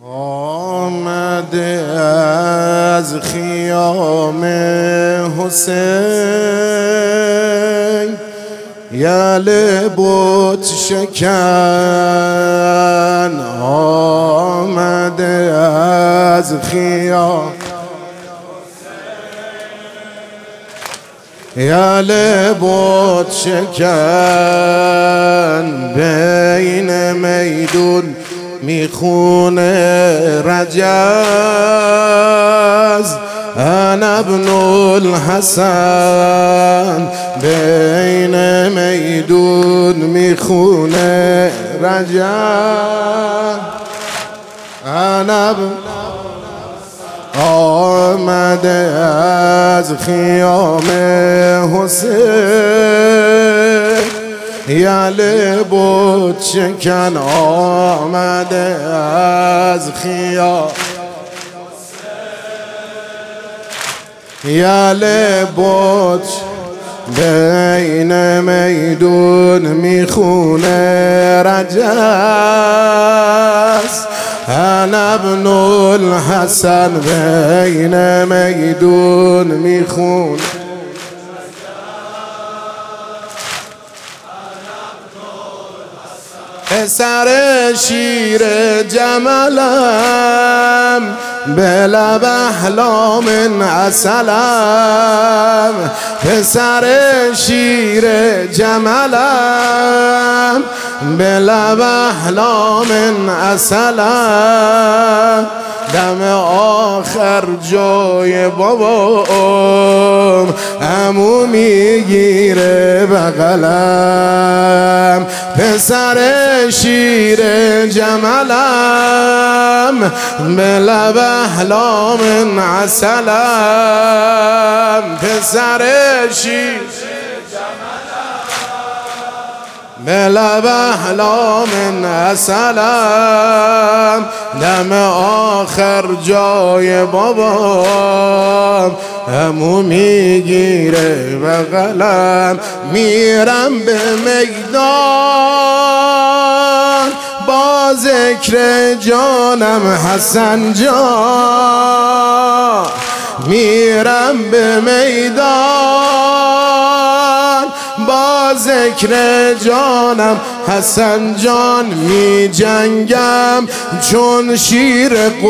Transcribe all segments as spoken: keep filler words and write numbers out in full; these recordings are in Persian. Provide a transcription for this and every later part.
آمده از خیام حسین یل بت شکن، آمده از خیام یل بت شکن، بین میدون میخونه رجز، انا ابن الحسن، بین میدون میخونه رجز، انا ابن آمده از خیام حسین یل بت شکن، آمده از خیام یل بت، بین میدون میخونه رجز، انا ابن الحسن، بین میدون میخونه پسر شیر جملم، به لب احلام عسلم، پسر شیر جملم، به لب احلام عسلم، دم آخر جای بابام عمو میگیره بغلم، پسر شیر جملم، به لب احلام عسلم، پسر شیر به لب احلام عسلم، دم آخر جای بابام همو میگیره بغلم، میرم به میدان با ذکر جانم حسن جان، میرم به میدان با ذکر جانم حسن جان، می جنگم چون شیر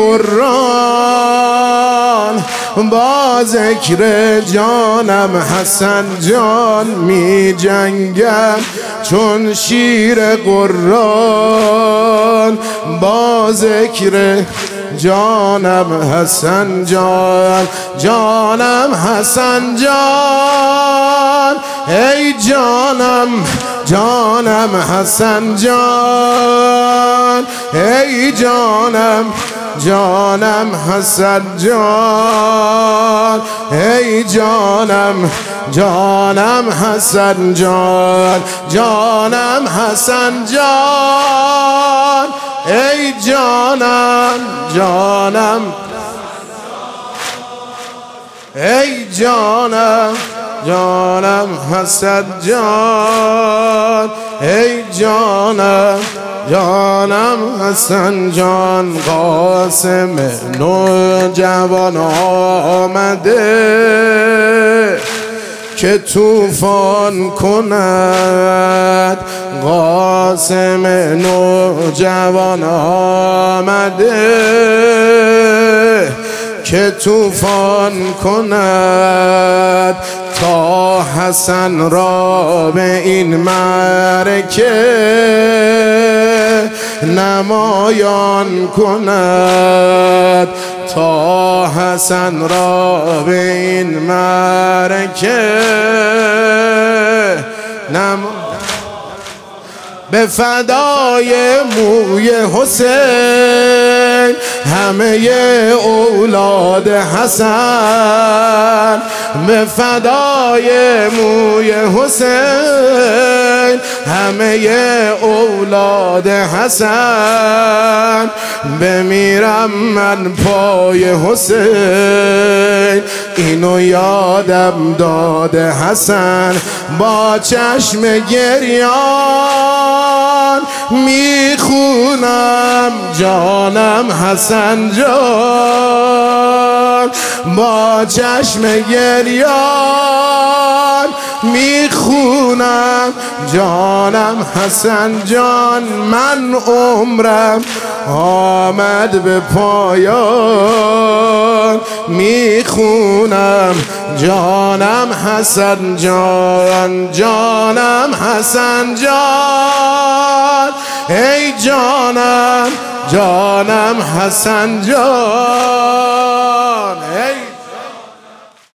قرآن با ذکر جانم حسن جان، می جنگم چون شیر قرآن با ذکر جانم حسن جان، جانم حسن جان، ای جانم جانم حسن جان، ای جانم جانم حسن جان، ای جانم جانم حسن جان، جانم حسن جان، ای جانم جانم، ای جانم جانم حسن جان، ای جانم جانم حسن جان، قاسم نوجوان آمده که طوفان کند، قاسم نوجوان آمده که طوفان کند، تا حسن را به این معرکه نمایان کند، تا حسن را به این معرکه نمایان، به فدای موی حسین همه اولاد حسن، به فدای موی حسین همه اولاد حسن، بمیرم من پای حسین اینو یادم داده حسن، با چشم گریان جان میخونم جانم حسن جان با چشم گریان میخونم جانم حسن جان من عمرم آمد به پایان میخونم جانم حسن جان جانم حسن جان ای جانم جانم حسن جان